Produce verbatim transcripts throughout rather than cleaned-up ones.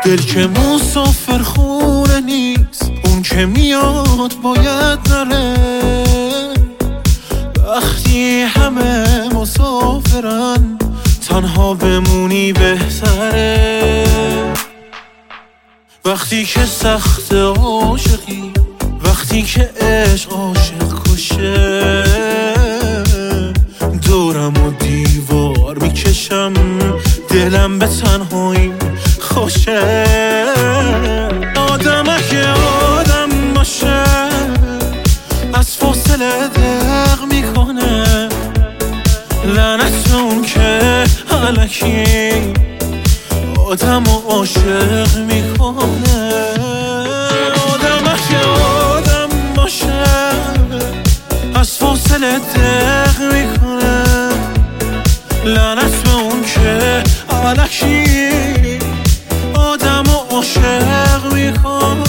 دل که مسافر خونه نیست، اون که میاد باید نره. وقتی همه مسافرن تنها بمونی بهتره. وقتی که سخت عاشقی، وقتی که عشق عاشق کشه، دورم و دیوار میکشم، دلم به تنهایی خوشه. آدم اگه آدم باشه از فاصله دق میکنه، لعنت اون که الکی آدم و عاشق میکنه. آدم اگه آدم باشه از فاصله دق میکنه، لعنت به اون که الکی آدم و عاشق میکنه.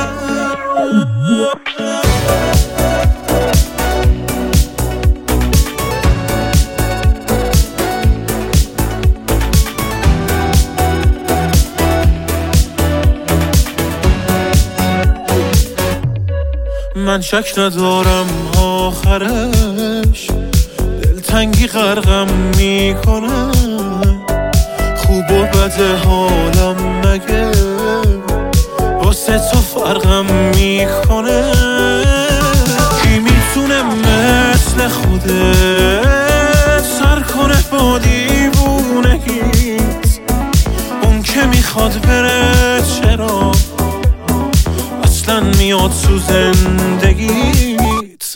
من شک ندارم آخرش دلتنگی غرقم میکنه. خوب و بد حالم مگه واسه تو فرقم میکنه. کی میتونه مثل خودت سر کنه با دیوونگیت؟ اون که میخواد بره چرا اصلا میاد تو زندگیت؟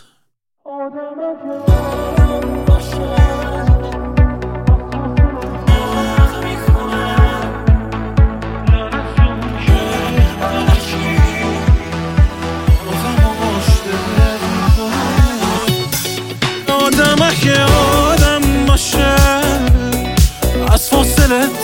آدم اگه آدم باشه از فاصله